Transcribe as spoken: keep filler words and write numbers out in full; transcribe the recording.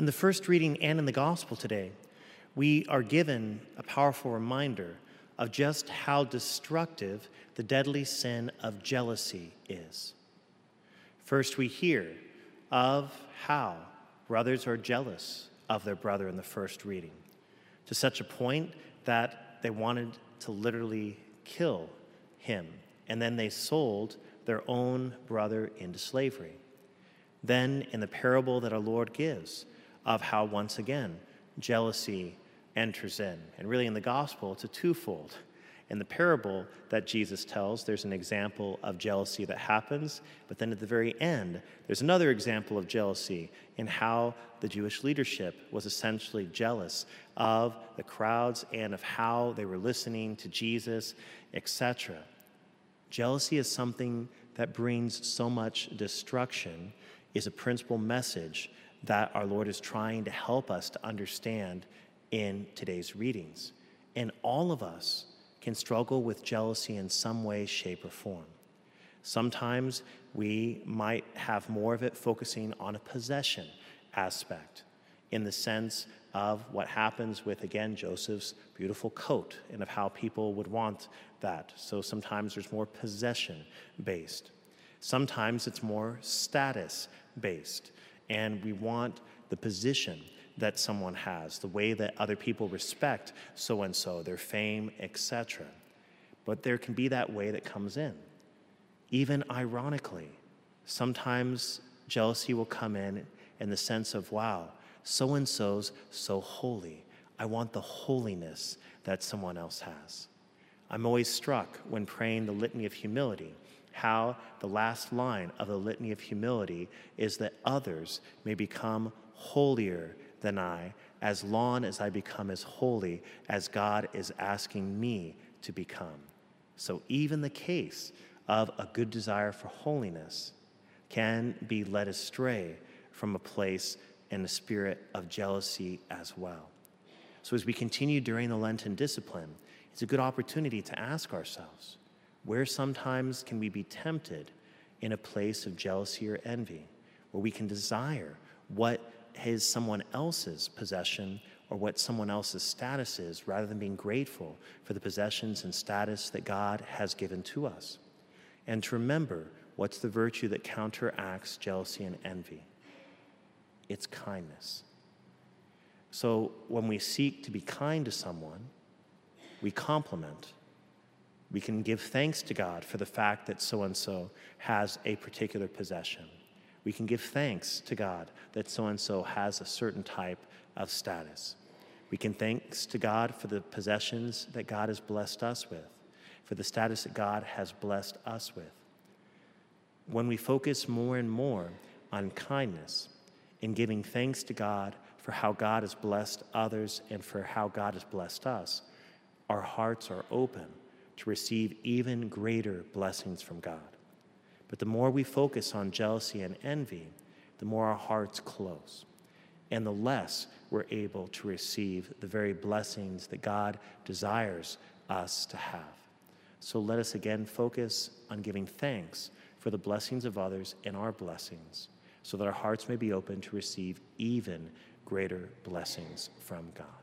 In the first reading and in the gospel today, we are given a powerful reminder of just how destructive the deadly sin of jealousy is. First, we hear of how brothers are jealous of their brother in the first reading, to such a point that they wanted to literally kill him, and then they sold their own brother into slavery. Then, in the parable that our Lord gives of how, once again, jealousy enters in. And really in the gospel, it's a twofold. In the parable that Jesus tells, there's an example of jealousy that happens, but then at the very end, there's another example of jealousy in how the Jewish leadership was essentially jealous of the crowds and of how they were listening to Jesus, et cetera. Jealousy is something that brings so much destruction, is a principal message that our Lord is trying to help us to understand in today's readings. And all of us can struggle with jealousy in some way, shape, or form. Sometimes we might have more of it focusing on a possession aspect, in the sense of what happens with, again, Joseph's beautiful coat and of how people would want that. So sometimes there's more possession-based. Sometimes it's more status-based, and we want the position that someone has, the way that other people respect so-and-so, their fame, et cetera. But there can be that way that comes in. Even ironically, sometimes jealousy will come in in the sense of, wow, so-and-so's so holy. I want the holiness that someone else has. I'm always struck when praying the Litany of Humility, how the last line of the Litany of Humility is that others may become holier than I, as long as I become as holy as God is asking me to become. So even the case of a good desire for holiness can be led astray from a place and a spirit of jealousy as well. So as we continue during the Lenten discipline, it's a good opportunity to ask ourselves, where sometimes can we be tempted in a place of jealousy or envy, where we can desire what is someone else's possession or what someone else's status is, rather than being grateful for the possessions and status that God has given to us. And to remember, what's the virtue that counteracts jealousy and envy? It's kindness. So when we seek to be kind to someone, we compliment. We can give thanks to God for the fact that so-and-so has a particular possession. We can give thanks to God that so-and-so has a certain type of status. We can thanks to God for the possessions that God has blessed us with, for the status that God has blessed us with. When we focus more and more on kindness and giving thanks to God for how God has blessed others and for how God has blessed us, our hearts are open to receive even greater blessings from God. But the more we focus on jealousy and envy, the more our hearts close, and the less we're able to receive the very blessings that God desires us to have. So let us again focus on giving thanks for the blessings of others and our blessings, so that our hearts may be open to receive even greater blessings from God.